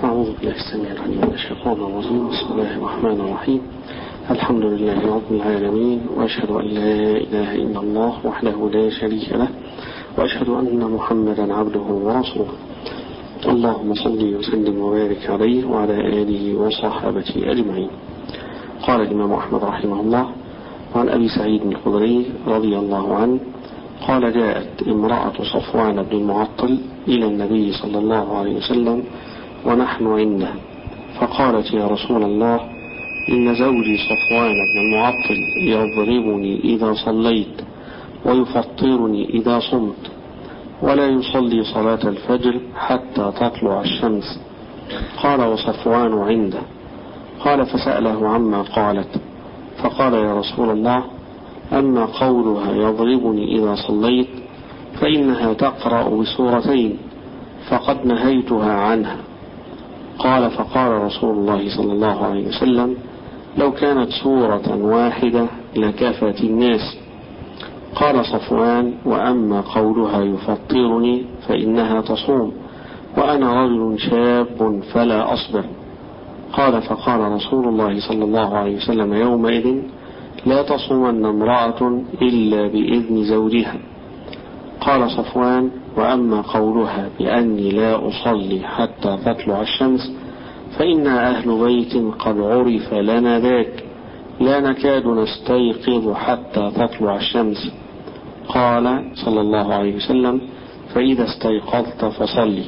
أعوذ بالله السميع العليم من الشيطان الرجيم. بسم الله الرحمن الرحيم. الحمد لله رب العالمين، وأشهد أن لا إله إلا الله وحده لا شريك له، وأشهد أن محمدا عبده ورسوله. اللهم صل وسلم وبارك عليه وعلى آله وصحابته أجمعين. قال الإمام أحمد رحمه الله: عن أبي سعيد الخدري رضي الله عنه قال: جاءت امرأة صفوان بن المعطل إلى النبي صلى الله عليه وسلم ونحن عنده، فقالت: يا رسول الله، إن زوجي صفوان بن المعطل يضربني إذا صليت ويفطرني إذا صمت، ولا يصلي صلاة الفجر حتى تطلع الشمس. قال: وصفوان عنده. قال: فسأله عما قالت، فقال: يا رسول الله، أما قولها يضربني إذا صليت فإنها تقرأ بسورتين فقد نهيتها عنها. قال: فقال رسول الله صلى الله عليه وسلم: لو كانت سورة واحدة لكفت الناس. قال صفوان: وأما قولها يفطرني فإنها تصوم، وأنا رجل شاب فلا أصبر. قال: فقال رسول الله صلى الله عليه وسلم يومئذ: لا تصومن امرأة إلا بإذن زوجها. قال صفوان: وأما قولها بأني لا أصلي حتى تطلع الشمس فإنا أهل بيت قد عرف لنا ذاك، لا نكاد نستيقظ حتى تطلع الشمس. قال صلى الله عليه وسلم: فإذا استيقظت فصلي.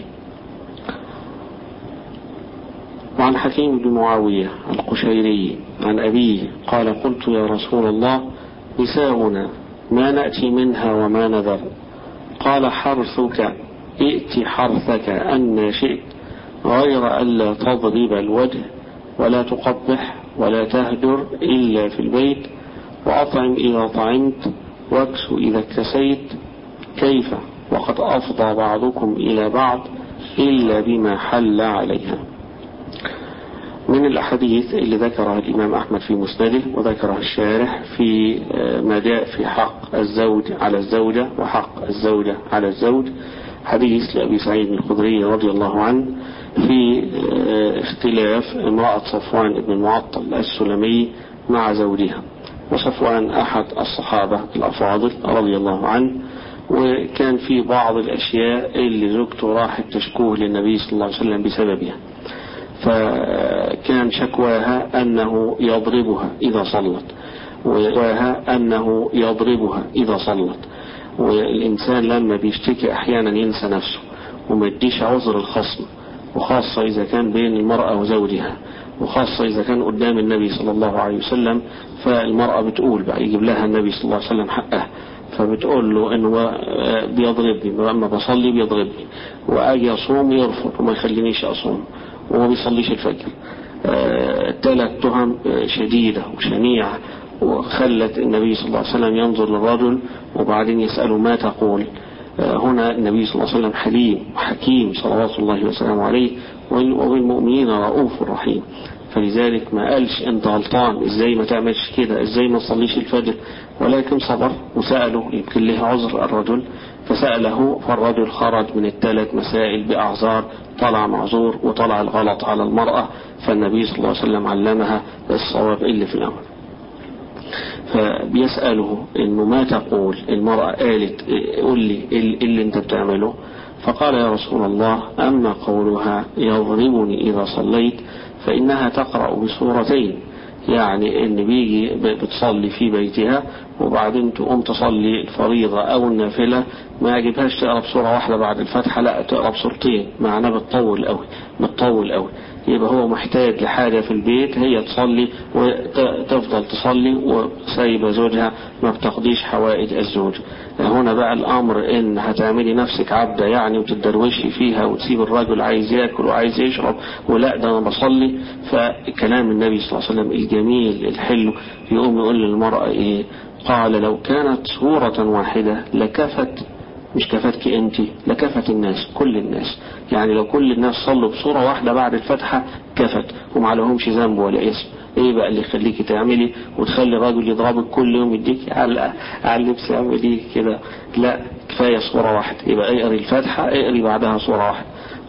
وعن حكيم بن معاوية القشيري عن أبيه قال: قلت: يا رسول الله، نساؤنا ما نأتي منها وما نذر. قال: حرثك، ائت حرثك أن شئت، غير ألا تضرب الوجه ولا تقبح ولا تهجر إلا في البيت، وأطعم إذا طعمت واكس إذا اكتسيت. كيف وقد أفضى بعضكم إلى بعض إلا بما حل عليها. من الأحاديث اللي ذكرها الإمام أحمد في مسنده وذكرها الشارح في ما جاء في حق الزوج على الزوجة وحق الزوجة على الزوج، حديث لأبي سعيد الخدري رضي الله عنه في اختلاف امرأة صفوان بن المعطل السلمي مع زوجها. وصفوان أحد الصحابة الأفاضل رضي الله عنه، وكان في بعض الأشياء اللي زوجته راحت تشكوه للنبي صلى الله عليه وسلم بسببها، فكان شكواها أنه يضربها إذا صلت، وشكواها أنه يضربها إذا صلت. والإنسان لما بيشتكي أحيانا ينسى نفسه وما يديش عذر الخصم، وخاصة إذا كان بين المرأة وزوجها، وخاصة إذا كان قدام النبي صلى الله عليه وسلم. فالمرأة بتقول بقى يجيب لها النبي صلى الله عليه وسلم حقها، فبتقول له إنه بيضربني، لما بصلي بيضربني، وأجي أصوم يرفض وما يخلينيش أصوم، وما بيصليش الفجر. 3 تهم شديدة وشنيعة، وخلت النبي صلى الله عليه وسلم ينظر للرجل وبعدين يسأله: ما تقول؟ هنا النبي صلى الله عليه وسلم حليم وحكيم صلوات الله وسلامه عليه، وبالمؤمنين رؤوف رحيم، فلذلك ما قالش انت غلطان، ازاي ما تعملش كده، ازاي ما تصليش الفجر، ولكن صبر وسأله، يمكن له عذر الرجل، فسأله، فالرجل خرج من ال3 مسائل بأعذار، طلع معذور وطلع الغلط على المرأة، فالنبي صلى الله عليه وسلم علمها الصواب اللي في الأمر. فبيسأله إنه ما تقول؟ المرأة قالت: قل لي اللي انت بتعمله. فقال: يا رسول الله، أما قولها يضربني إذا صليت فإنها تقرأ بسورتين، يعني إن بيجي بتصلي في بيتها وبعدين تقوم تصلي الفريضة أو النافلة، ما يجبهاش تقرأ بسورة واحدة بعد الفتحة، لا تقرأ بسورتين، معناه بتطول قوي. يبقى هو محتاج لحاجة في البيت، هي تصلي وتفضل تصلي وسايبة زوجها ما بتقضيش حوائج الزوج. هنا بقى الأمر إن هتعملي نفسك عبدة يعني وتدروشي فيها وتسيب الرجل عايز يأكل وعايز يشرب، ولا ده أنا بصلي. فكلام النبي صلى الله عليه وسلم الجميل الحلو يقوم يقول للمرأة إيه؟ قال: لو كانت سورة واحدة لكفت، مش كفتك انت، لكفت الناس، كل الناس. يعني لو كل الناس صلوا بصورة واحدة بعد الفتحة كفت، وما لهمش ذنب ولا اسم. ايه بقى اللي يخليكي تعملي وتخلي الراجل يضربك كل يوم يديك على اللبس يعمل ايه كده؟ لا، كفاية صورة واحدة. يبقى اقري الفتحة، اقري بعدها صورة واحدة.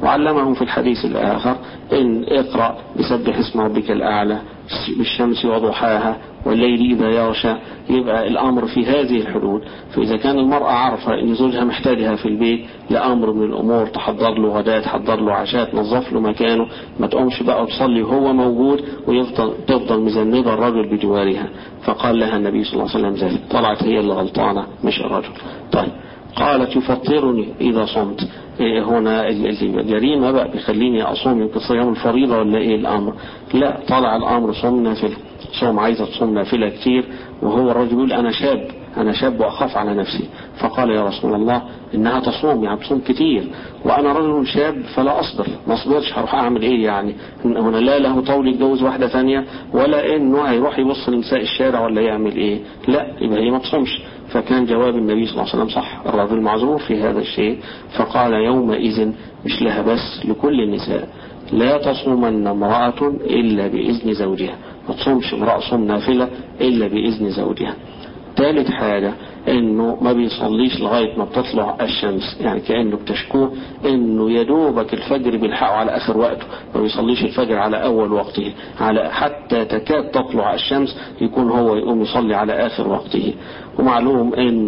وعلمه في الحديث الآخر إن اقرأ بسبح اسم ربك الأعلى بالشمس وضحاها والليل إذا يغشى. يبقى الأمر في هذه الحدود. فإذا كان المرأة عارفة إن زوجها محتاجها في البيت لأمر من الأمور، تحضر له غداء، تحضر له عشاء، تنظف له مكانه، ما تقومش بقى تصلي وهو موجود وتفضل مذنبة الرجل بجوارها. فقال لها النبي صلى الله عليه وسلم ذلك. طلعت هي اللي غلطانة مش الرجل. طيب قالت يفطرني إذا صمت. هنا الجريمة بقى بيخليني أصوم يمكن صيام الفريضة ولا إيه الأمر؟ لا، طلع الأمر صوم نافلة، صوم عايزة تصوم نافلة كتير، وهو الرجل يقول أنا شاب وأخاف على نفسي. فقال يا رسول الله إنها تصوم يعني تصوم كتير وأنا رجل شاب فلا أصبر، ما أصبرش، هروح أعمل إيه يعني؟ هنا لا له طول يتجوز واحدة ثانية ولا إنه هيروح يبص لنساء الشارع ولا يعمل إيه؟ لا، يبقى هي ما تصومش. فكان جواب النبي صلى الله عليه وسلم صح، الرجل معذور في هذا الشيء. فقال يومئذ مش لها بس، لكل النساء لا تصومن امرأة إلا بإذن زوجها، ما تصومش امرأة صوم نافلة إلا بإذن زوجها. ثالث حاجة انه ما بيصليش لغاية ما بتطلع الشمس، يعني كأنه بتشكوه انه يدوبك الفجر بيلحقه على اخر وقته، ما بيصليش الفجر على اول وقته، على حتى تكاد تطلع الشمس يكون هو يقوم يصلي على اخر وقته. ومعلوم ان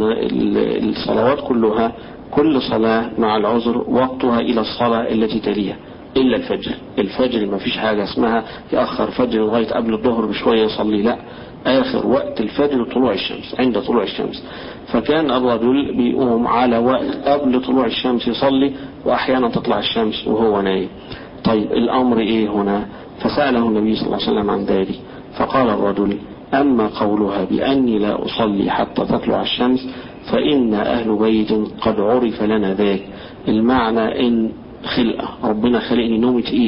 الصلوات كلها، كل صلاة مع العذر وقتها الى الصلاة التي تليها إلا الفجر ما فيش حاجة اسمها يأخر فجر لغاية قبل الظهر بشوية يصلي، لا، آخر وقت الفجر طلوع الشمس، عند طلوع الشمس. فكان الرجل بيقوم على وقت قبل طلوع الشمس يصلي، وأحيانا تطلع الشمس وهو نايم. طيب الأمر إيه هنا؟ فسأله النبي صلى الله عليه وسلم عن ذلك. فقال الرجل أما قولها بأني لا أصلي حتى تطلع الشمس فإن أهل بيت قد عرف لنا ذاك. المعنى إن خلقة ربنا خلقني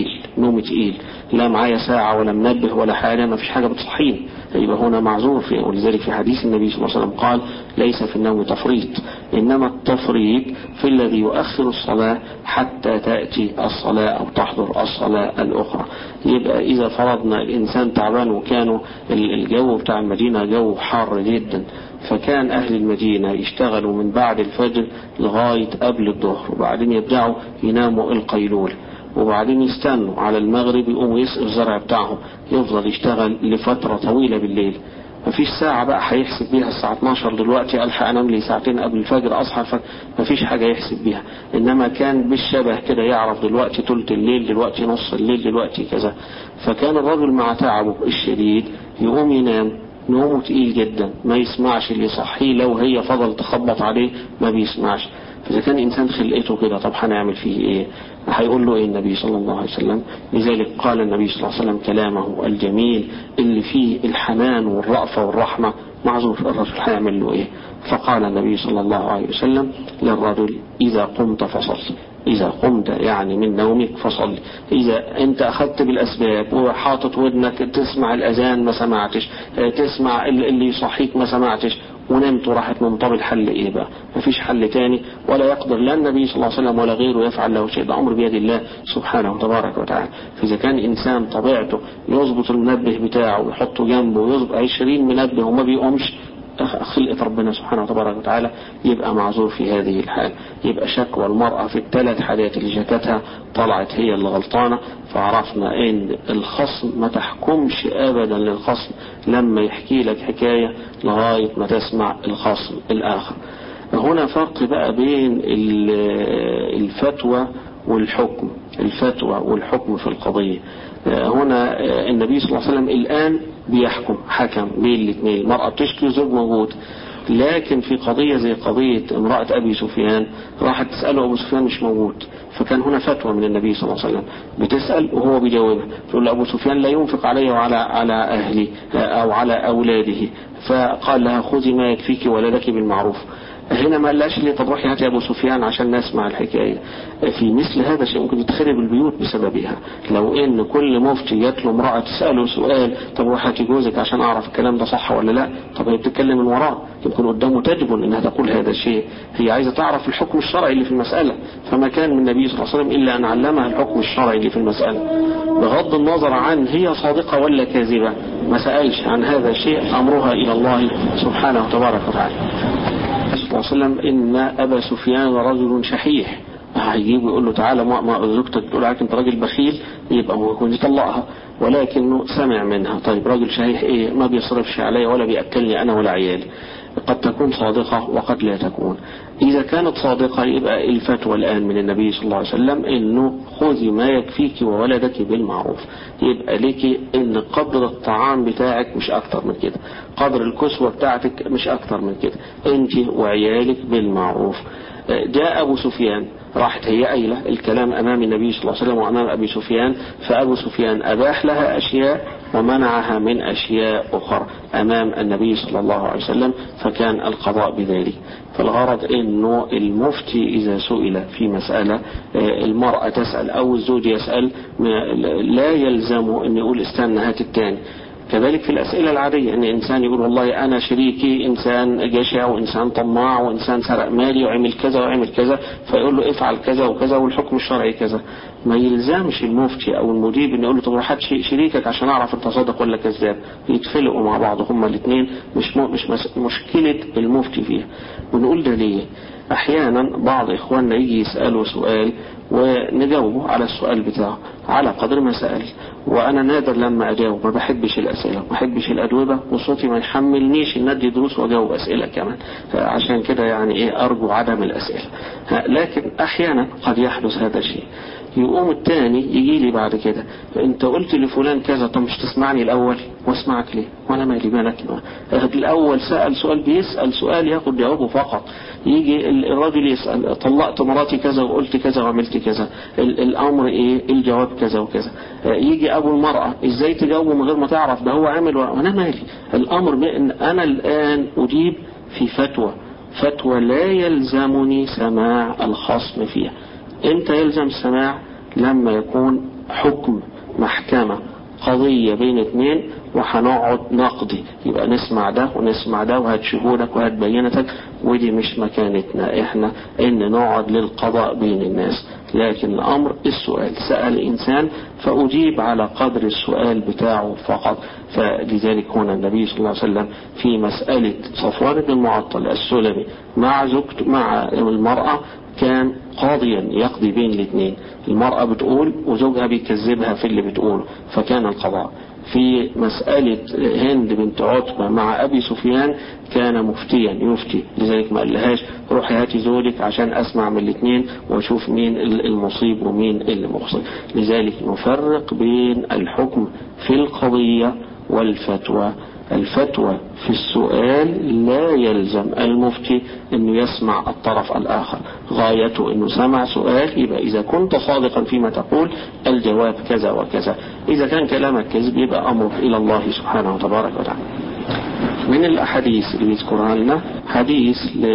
نوم تقيل، لا معايا ساعة ولا منبه ولا حاجة، ما فيش حاجة بتصحيني، يبقى هنا معذور فيه. ولذلك في حديث النبي صلى الله عليه وسلم قال ليس في النوم تفريط، إنما التفريط في الذي يؤخر الصلاة حتى تأتي الصلاة أو تحضر الصلاة الأخرى. يبقى إذا فرضنا الإنسان تعبان، وكانوا الجو بتاع المدينة جو حار جدا، فكان أهل المدينة يشتغلوا من بعد الفجر لغاية قبل الظهر، وبعدين يبدأوا يناموا القيلولة، وبعدين يستنوا على المغرب يقوموا يسقوا الزرع بتاعهم، يفضل يشتغل لفترة طويلة بالليل. مفيش ساعة بقى هيحسب بيها الساعة 12 دلوقتي ألحق أنام لي ساعتين قبل الفجر أصحى، مفيش حاجة يحسب بيها. إنما كان بالشبه كده يعرف دلوقتي ثلث الليل، دلوقتي نص الليل، دلوقتي كذا. فكان الرجل مع تعبه الشديد يقوم ينام نومه تقيل جدا، ما يسمعش اللي يصحيه، لو هي فضل تخبط عليه ما بيسمعش. فإذا كان إنسان خلقته كده طب هنعمل فيه إيه؟ هيقول له إيه النبي صلى الله عليه وسلم؟ لذلك قال النبي صلى الله عليه وسلم كلامه الجميل اللي فيه الحنان والرأفة والرحمة، معذور الرجل هيعمل له إيه؟ فقال النبي صلى الله عليه وسلم للرجل إذا قمت فصل، إذا قمت يعني من نومك فصل. إذا أنت أخذت بالأسباب وحاطط ودنك تسمع الأذان ما سمعتش، تسمع اللي يصحيك ما سمعتش، ونمت وراحت من طب الحل إيه بقى؟ مفيش حل تاني، ولا يقدر لا النبي صلى الله عليه وسلم ولا غيره يفعل له شيء، ده أمر بيد الله سبحانه وتبارك وتعالى. فإذا كان إنسان طبيعته يظبط المنبه بتاعه ويحطه جنبه ويظبط 20 منبه وما بيقومش، خلقة ربنا سبحانه وتبارك وتعالى، يبقى معذور في هذه الحال. يبقى شكوى المرأة في الثلاث حالات اللي شكتها طلعت هي اللي غلطانة. فعرفنا ان الخصم ما تحكمش ابدا للخصم لما يحكي لك حكاية لغاية ما تسمع الخصم الاخر. هنا فرق بقى بين الفتوى والحكم، الفتوى والحكم في القضية. هنا النبي صلى الله عليه وسلم الآن بيحكم، حكم بين الاثنين، المرأة بتشكي زوج موجود. لكن في قضية زي قضية امرأة أبي سفيان راحت تسأله أبو سفيان مش موجود، فكان هنا فتوى من النبي صلى الله عليه وسلم، بتسأل وهو بيجاوبها، تقول له أبو سفيان لا ينفق علي وعلى أهلي أو على أولاده، فقال لها خذي ما يكفيك ولدك بالمعروف. هنا ما قالش لي طب روحي هاتي ابو سفيان عشان نسمع الحكايه. في مثل هذا الشيء ممكن تتخرب البيوت بسببها. لو ان كل مفتي جات له امراه تساله سؤال طب روحي هاتي جوزك عشان اعرف الكلام ده صح ولا لا، طب هي بتتكلم من وراه، يكون قدامه تجبن انها تقول هذا الشيء، هي عايزه تعرف الحكم الشرعي اللي في المساله. فما كان من النبي صلى الله عليه وسلم الا ان علمها الحكم الشرعي اللي في المساله، بغض النظر عن هي صادقه ولا كاذبه، ما سالش عن هذا الشيء، امرها الى الله سبحانه وتبارك وتعالى. صلى الله عليه وسلم إن أبا سفيان رجل شحيح، هيجيب ويقول له تعالى ما زوجتك تقول عليك انت راجل بخيل، يبقى هو يكون يطلقها، ولكنه سمع منها طيب راجل شحيح ايه ما بيصرفش عليا ولا بيأكلني انا ولا عيالي. قد تكون صادقة وقد لا تكون. إذا كانت صادقة يبقى الفتوى الآن من النبي صلى الله عليه وسلم إنه خذي ما يكفيك وولدك بالمعروف. يبقى ليك إن قدر الطعام بتاعك مش أكتر من كده، قدر الكسوة بتاعتك مش أكتر من كده، أنت وعيالك بالمعروف. جاء أبو سفيان، راحت هي قايلة الكلام أمام النبي صلى الله عليه وسلم وأمام أبي سفيان، فأبو سفيان أباح لها أشياء ومنعها من أشياء أخرى أمام النبي صلى الله عليه وسلم، فكان القضاء بذلك. فالغرض إنه المفتي إذا سئل في مسألة المرأة تسأل أو الزوج يسأل لا يلزمه أن يقول استنى هات التاني. كذلك في الأسئلة العادية أن إنسان يقول والله أنا شريكي إنسان جشع وإنسان طماع وإنسان سرق مالي وعمل كذا وعمل كذا، فيقول له افعل كذا وكذا والحكم الشرعي كذا. ما يلزمش المفتي أو المدير أن يقول له طب هات شريكك عشان أعرف أنت صادق ولا كذاب. يتفلقوا مع بعض هما الاثنين، مش مشكلة المفتي فيها. ونقول ده ليه؟ أحيانا بعض إخواننا يجي يسألوا سؤال ونجاوبه على السؤال بتاعه على قدر ما سأل، وأنا نادر لما أجاوب، ما بحبش الأسئلة ما بحبش الأجوبة، وصوتي ما يحملنيش إن أدي دروس وأجاوب أسئلة كمان، عشان كده يعني إيه أرجو عدم الأسئلة. لكن أحيانا قد يحدث هذا الشيء، يقوم التاني يجي لي بعد كده انت قلت لفلان كذا، طب مش تسمعني الاول؟ واسمعك ليه وانا مالي بالك؟ الاول سأل سؤال، بيسأل سؤال ياخد جوابه فقط. يجي الراجل يسأل طلقت مراتي كذا وقلت كذا وعملت كذا، الامر ايه؟ الجواب كذا وكذا. يجي ابو المرأة ازاي تجاوبه من غير ما تعرف ده هو عامل وانا مالي؟ الامر بان انا الان اجيب في فتوى لا يلزمني سماع الخصم فيها. امتى يلزم السماع؟ لما يكون حكم محكمة قضية بين اثنين وهنقعد نقضي، يبقى نسمع ده ونسمع ده وهات شهودك وهات بينتك، ودي مش مكانتنا احنا ان نقعد للقضاء بين الناس. لكن الامر السؤال، سأل انسان فاجيب على قدر السؤال بتاعه فقط. فلذلك هنا النبي صلى الله عليه وسلم في مسألة صفوان بن المعطل السلمي مع زوجته مع المرأة كان قاضيا يقضي بين الاثنين، المرأة بتقول وزوجها بيكذبها في اللي بتقوله، فكان القضاء. في مسألة هند بنت عتبة مع أبي سفيان كان مفتيا يفتي، لذلك ما قالهاش روحي هاتي زوجك عشان أسمع من الاثنين وأشوف مين المصيب ومين اللي مخطئ. لذلك نفرق بين الحكم في القضية والفتوى. الفتوى في السؤال لا يلزم المفتي انه يسمع الطرف الاخر، غايته انه سمع سؤال، يبقى اذا كنت صادقا فيما تقول الجواب كذا وكذا، اذا كان كلامك كذب يبقى امرك الى الله سبحانه وتبارك وتعالى. من الاحاديث اللي يذكرها لنا حديث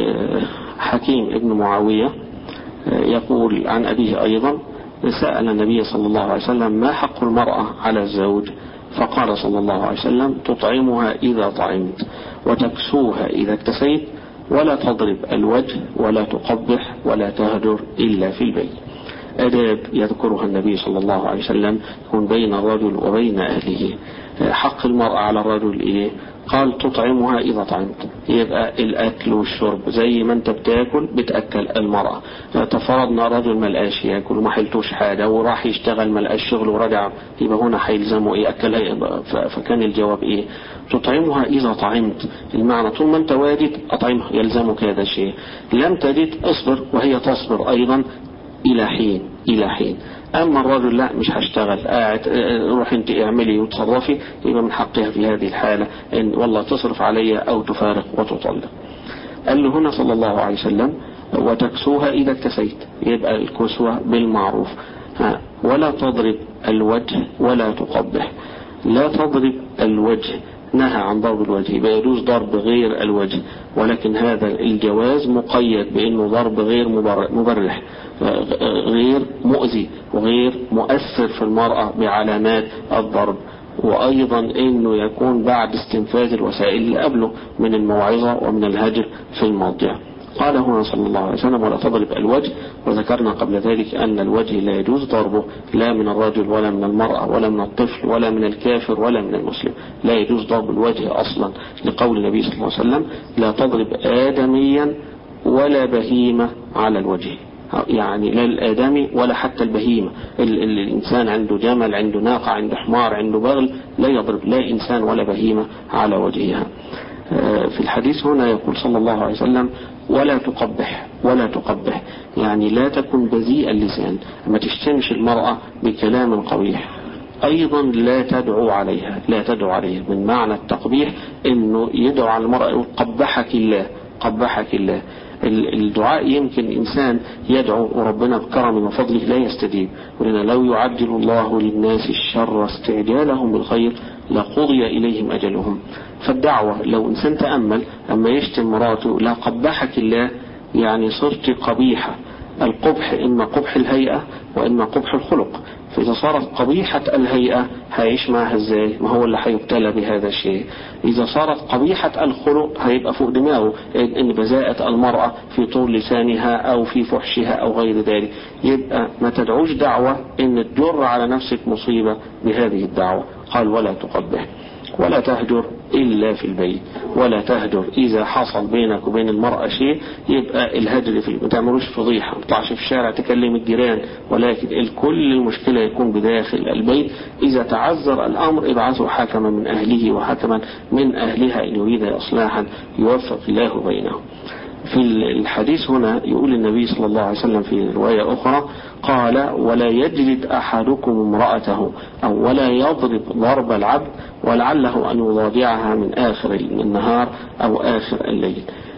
لحكيم ابن معاوية يقول عن ابيه ايضا سأل النبي صلى الله عليه وسلم ما حق المرأة على الزوج؟ فقال صلى الله عليه وسلم تطعمها إذا طعمت وتكسوها إذا اكتسيت ولا تضرب الوجه ولا تقبح ولا تهجر إلا في البيت. أداب يذكرها النبي صلى الله عليه وسلم يكون بين الرجل وبين أهله. حق المرأة على الرجل إيه؟ قال تطعمها إذا طعمت، يبقى الأكل والشرب زي ما أنت بتاكل بتأكل المرأة. تفرضنا رجل ما لقاش ياكل وما حلتوش حاجة وراح يشتغل ما لقاش شغل ورجع، يبقى هنا هيلزمه إيه؟ أكلها. فكان الجواب إيه؟ تطعمها إذا طعمت، المعنى طول ما أنت واجد أطعمها، يلزمك هذا الشيء. لم تجد اصبر وهي تصبر أيضا إلى حين. أما الرجل لا مش هشتغل قاعد، روح انت اعملي وتصرفي، يبقى من حقها في هذه الحالة ان والله تصرف عليها أو تفارق وتطلق. قال له هنا صلى الله عليه وسلم وتكسوها إذا اكتسيت، يبقى الكسوة بالمعروف. ولا تضرب الوجه ولا تقبح. لا تضرب الوجه، نهى عن ضرب الوجه، يبقى يجوز ضرب غير الوجه، ولكن هذا الجواز مقيد بأنه ضرب غير مبرح، غير مؤذي وغير مؤثر في المرأة بعلامات الضرب، وأيضا أنه يكون بعد استنفاذ الوسائل اللي قبله من الموعظة ومن الهجر في الموضع. قال هنا صلى الله عليه وسلم ولا تضرب الوجه، وذكرنا قبل ذلك أن الوجه لا يجوز ضربه لا من الرجل ولا من المرأة ولا من الطفل ولا من الكافر ولا من المسلم، لا يجوز ضرب الوجه أصلا، لقول النبي صلى الله عليه وسلم لا تضرب آدميا ولا بهيمة على الوجه. يعني لا الآدمي ولا حتى البهيمة. الإنسان عنده جمل، عنده ناقة، عنده حمار، عنده بغل، لا يضرب لا إنسان ولا بهيمة على وجهها. في الحديث هنا يقول صلى الله عليه وسلم ولا تقبح، ولا تقبح يعني لا تكن بذيء اللسان، ما تشتمش المرأة بكلام قبيح. أيضا لا تدعو عليها، لا تدعو عليها، من معنى التقبيح إنه يدعو على المرأة يقول قبحك الله، قبحك الله. الدعاء يمكن إنسان يدعو وربنا بكرم وفضله لا يستجيب، ولأن لو يعجل الله للناس الشر استعجالهم بالخير لقضي إليهم أجلهم. فالدعوة لو إنسان تأمل أما يشتم مراته لا قبحك الله يعني صرت قبيحة. القبح إما قبح الهيئة وإما قبح الخلق، فإذا صارت قبيحة الهيئة هيعيش معها ازاي؟ ما هو اللي هيبتلى بهذا الشيء. إذا صارت قبيحة الخلق هيبقى فوق دماغه إن بذاءة المرأة في طول لسانها أو في فحشها أو غير ذلك. يبقى ما تدعوش دعوة إن تجر على نفسك مصيبة بهذه الدعوة. قال ولا تقبح، ولا تهجر إلا في البيت، ولا تهجر إذا حصل بينك وبين المرأة شيء يبقى الهجر في ما تعملوش فضيحة، ما تطلعش في الشارع تكلم الجيران، ولكن الكل المشكلة يكون بداخل البيت. إذا تعذر الأمر ابعثوا حكما من أهله وحكما من أهلها إن يريد إصلاحا يوفق الله بينهم. في الحديث هنا يقول النبي صلى الله عليه وسلم في رواية أخرى قال ولا يجلد أحدكم امرأته أو ولا يضرب ضرب العبد ولعله أن يضاجعها من آخر النهار أو آخر الليل.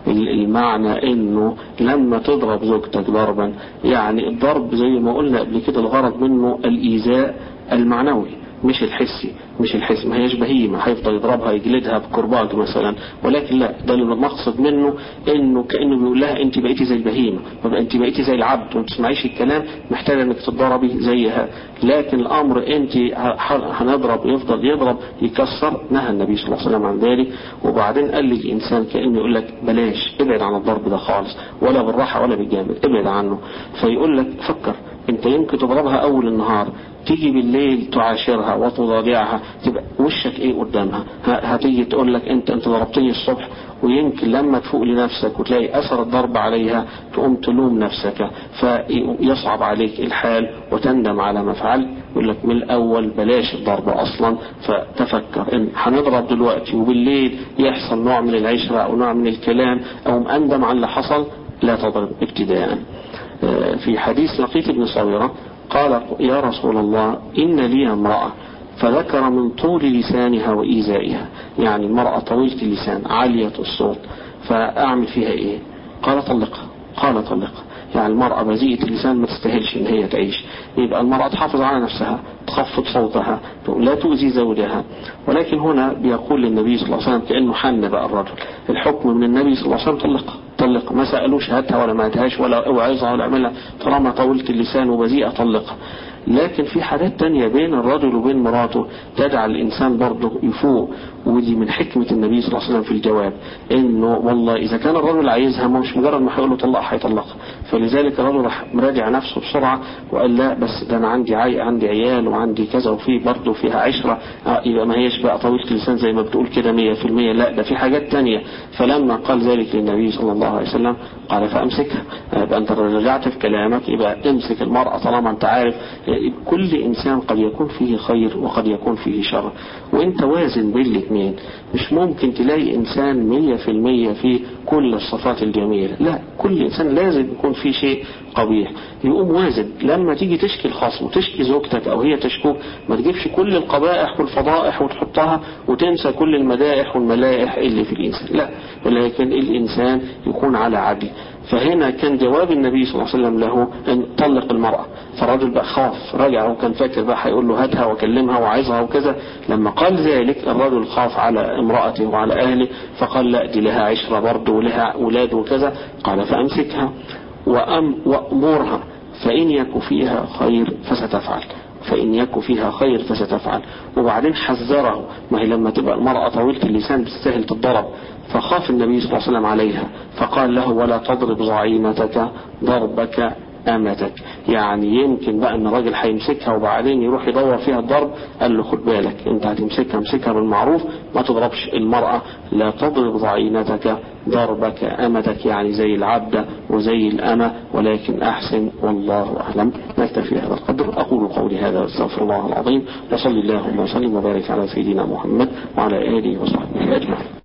المعنى انه لما تضرب زوجتك ضربا يعني الضرب زي ما قلنا قبل كده الغرض منه الإيذاء المعنوي مش الحسي، مش الحس. ما هيش بهيمة هيفضل يضربها يجلدها بكرباج مثلا، ولكن لا، ده المقصد منه انه كأنه بيقول لها انت بقيتي زي البهيمة، انت بقيتي زي العبد وما تسمعيش الكلام، محتاجة انك تضربي زيها. لكن الامر انت هنضرب يفضل يضرب يكسر، نهى النبي صلى الله عليه وسلم عن ذلك. وبعدين قال للإنسان كأنه يقول لك بلاش، ابعد عن الضرب ده خالص، ولا بالراحة ولا بالجامد، ابعد عنه. فيقول لك فكر، انت يمكن تضربها اول النهار، تيجي بالليل تعاشرها وتضاجعها، تبقى وشك ايه قدامها؟ هتيجي تقول لك انت ضربتني الصبح، ويمكن لما تفوق لنفسك وتلاقي اثر الضرب عليها تقوم تلوم نفسك، فيصعب عليك الحال وتندم على ما فعلت. يقول لك من الاول بلاش الضرب اصلا. فتفكر ان هنضرب دلوقتي وبالليل يحصل نوع من العشرة او نوع من الكلام او مأندم على اللي حصل، لا تضرب ابتداء. في حديث لقيط بن صبيرة قال يا رسول الله إن لي امرأة، فذكر من طول لسانها وإيذائها، يعني المرأة طويلة اللسان عالية الصوت، فأعمل فيها إيه؟ قال طلقها. قال طلقها، يعني المرأة بذيئة اللسان ما تستاهلش إن هي تعيش. يبقى المرأة تحافظ على نفسها، تخفض صوتها، لا تؤذي زوجها. ولكن هنا بيقول للنبي صلى الله عليه وسلم كأنه حن بقى الرجل، الحكم من النبي صلى الله عليه وسلم طلقها، طلق، ما سألوش هاتها ولا ما هاتهاش ولا اوعظها ولا اعملها، طالما طولت اللسان وبذيئة طلقها. لكن في حاجات تانية بين الرجل وبين مراته تدعى الإنسان برضه يفوق، ودي من حكمة النبي صلى الله عليه وسلم في الجواب، إنه والله إذا كان الرجل عايزها مش مجرد ما هيقول له طلقها هيطلقها. فلذلك الرجل راح مراجع نفسه بسرعة وقال لا بس ده أنا عندي عيال وعندي كذا وفي برضه فيها عشرة، يبقى ما هيش بقى طويلة اللسان زي ما بتقول كده 100%، لا ده في حاجات تانية. فلما قال ذلك للنبي صلى الله عليه وسلم قال فأمسكها، يبقى أنت رجعت في كلامك، يبقى امسك المرأة طالما أنت عارف كل إنسان قد يكون فيه خير وقد يكون فيه شر، وانت وازن بين الاثنين. مش ممكن تلاقي إنسان 100% فيه كل الصفات الجميلة، لا، كل إنسان لازم يكون فيه شيء قبيح. يقوم وازن، لما تيجي تشكي الخصم وتشكي زوجتك أو هي تشكوك ما تجيبش كل القبائح والفضائح وتحطها وتنسى كل المدائح والملائح اللي في الإنسان، لا، ولكن الإنسان يكون على عدل. فهنا كان جواب النبي صلى الله عليه وسلم له أن طلق المرأة. فالرجل بقى خاف، رجع وكان فاكر بقى هيقول له هاتها وكلمها وعظها وكذا. لما قال ذلك الرجل خاف على امرأته وعلى أهله، فقال لا دي لها عشرة برضه ولها أولاد وكذا. قال فأمسكها وأمورها فإن يك فيها خير فستفعل، فإن يك فيها خير فستفعل. وبعدين حذره، ما هي لما تبقى المرأة طويلة اللسان بتستاهل تتضرب، فخاف النبي صلى الله عليه وسلم عليها فقال له ولا تضرب زعيمتك ضربك أمتك. يعني يمكن بقى ان الراجل هيمسكها وبعدين يروح يدور فيها الضرب، قال له خد بالك انت هتمسكها امسكها بالمعروف، ما تضربش المرأة، لا تضرب ضعينتك ضربك أمتك، يعني زي العبد وزي الأمة، ولكن أحسن. والله أعلم. نكتفي هذا القدر. أقول قولي هذا واستغفر الله العظيم، وصلي اللهم وسلم وبارك على سيدنا محمد وعلى آله وصحبه أجمعين.